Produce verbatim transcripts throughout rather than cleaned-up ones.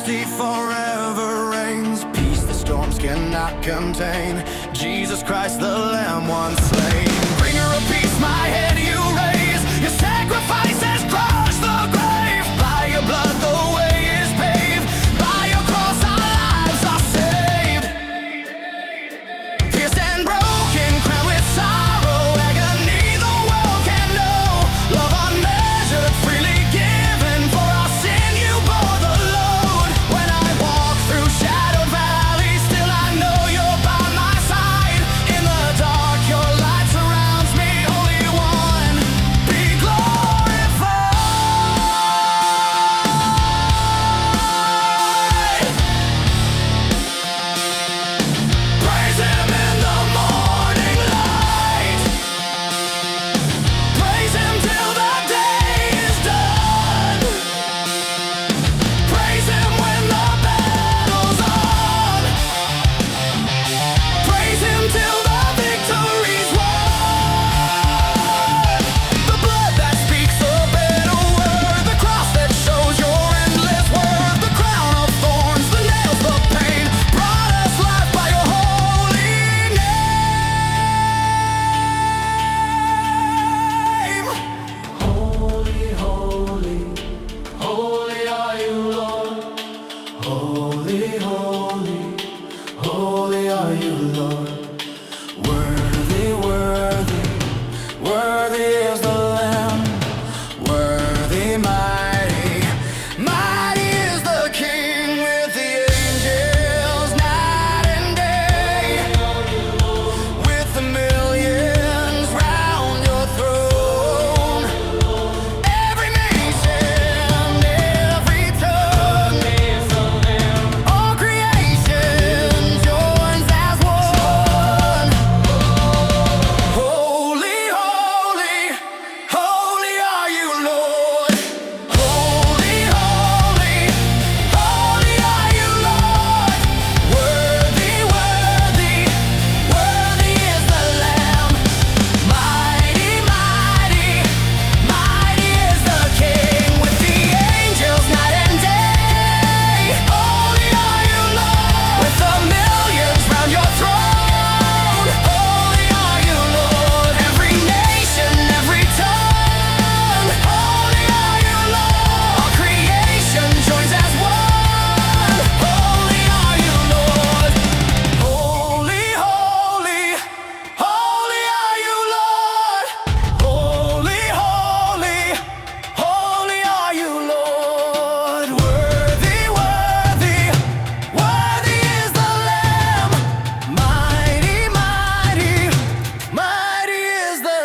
majesty forever reigns. Peace the storms cannot contain. Jesus Christ, the Lamb once slain. Bringer of peace, my head you raise. Your sacrifice has crushed the grave. By your blood the way is paved. By your cross our lives are saved. Pierced and broken, crowned with sorrow, agony the world can know. Love unmeasured, freely given. For our sin you bore the load. When I walk through shadowed valleys, still I know you're by my side. In the dark your light surrounds me. Holy One, be glorified. Praise him in the morning light. Praise him till the day is done. Praise him when the battle's on. Praise him till the victory's won. The blood that speaks a better word, the cross that shows your endless worth, the crown of thorns, the nails, the pain, brought us life by your holy name. Holy, holy, holy are you, Lord. Holy, holy, holy are you, Lord. Worthy, worthy, worthy is the Lamb. Worthy, mighty, mighty is the King. With the angels night and day, with the millions round your throne. Every nation, every tongue, all creation joins as one. Holy, holy, holy are you, Lord. Holy, holy, holy are you, Lord. Worthy, worthy, worthy is the Lamb. Mighty, mighty, mighty is the King. With the angels night and day, holy are you, Lord. With the millions round your throne, holy are you, Lord. Every nation, every tongue, holy are you, Lord. All creation joins as one, holy are you, Lord. Holy, holy, holy are you, Lord. Holy, holy, holy are you, Lord. Worthy, worthy, worthy is the Lamb. Mighty, mighty, mighty is the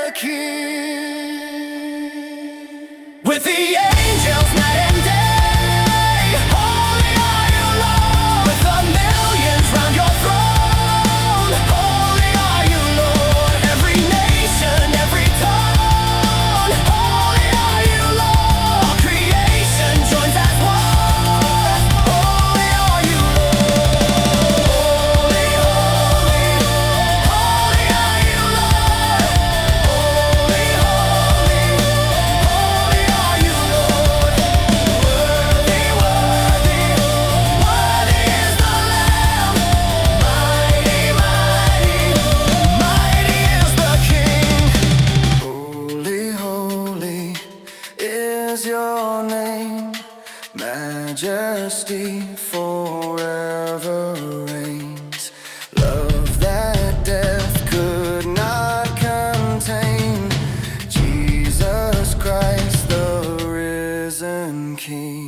King. With the angels night and day, holy are you, Lord. With the millions round your throne, holy are you, Lord. Every nation, every tongue, holy are you, Lord. All creation joins as one, holy are you, Lord. Holy, holy, holy are you, Lord. Holy, holy, holy are you, Lord. Worthy, worthy, worthy is the Lamb. Mighty, mighty, mighty is the King. Holy, holy is your name. Majesty forever reigns. Love that death could not contain. Jesus Christ, the risen King.